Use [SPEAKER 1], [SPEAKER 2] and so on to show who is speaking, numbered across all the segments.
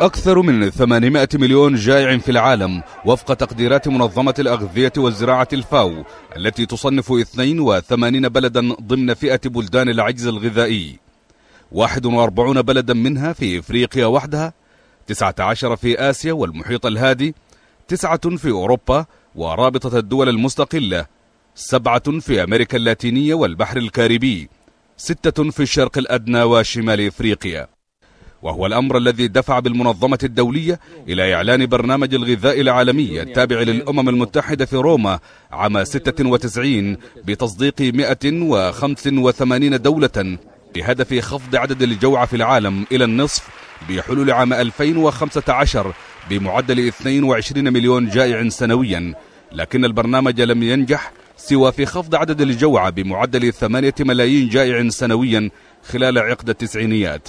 [SPEAKER 1] أكثر من 800 مليون جائع في العالم وفق تقديرات منظمة الأغذية والزراعة الفاو، التي تصنف 82 بلدا ضمن فئة بلدان العجز الغذائي. 41 بلدا منها في إفريقيا وحدها، 19 في آسيا والمحيط الهادي، 9 في أوروبا ورابطة الدول المستقلة، 7 في أمريكا اللاتينية والبحر الكاريبي، 6 في الشرق الأدنى وشمال إفريقيا. وهو الأمر الذي دفع بالمنظمة الدولية إلى إعلان برنامج الغذاء العالمي التابع للأمم المتحدة في روما عام 96 بتصديق 185 دولة بهدف خفض عدد الجوع في العالم إلى النصف بحلول عام 2015 بمعدل 22 مليون جائع سنويا، لكن البرنامج لم ينجح سوى في خفض عدد الجوع بمعدل 8 ملايين جائع سنويا خلال عقد التسعينيات.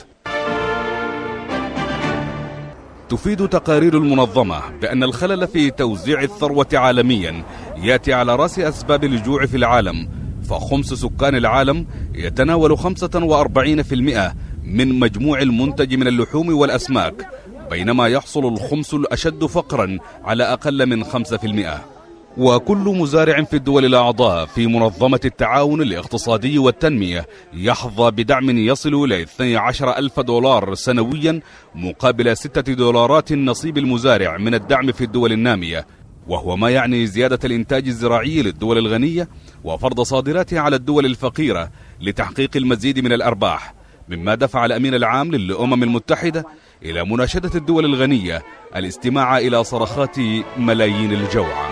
[SPEAKER 1] تفيد تقارير المنظمة بأن الخلل في توزيع الثروة عالميا يأتي على رأس أسباب الجوع في العالم، فخمس سكان العالم يتناول 45% من مجموع المنتج من اللحوم والأسماك، بينما يحصل الخمس الأشد فقرا على أقل من 5%. وكل مزارع في الدول الأعضاء في منظمة التعاون الاقتصادي والتنمية يحظى بدعم يصل إلى 12,000 دولار سنويا مقابل 6 دولارات نصيب المزارع من الدعم في الدول النامية، وهو ما يعني زيادة الإنتاج الزراعي للدول الغنية وفرض صادراتها على الدول الفقيرة لتحقيق المزيد من الأرباح، مما دفع الأمين العام للأمم المتحدة إلى مناشدة الدول الغنية الاستماع إلى صرخات ملايين الجوع.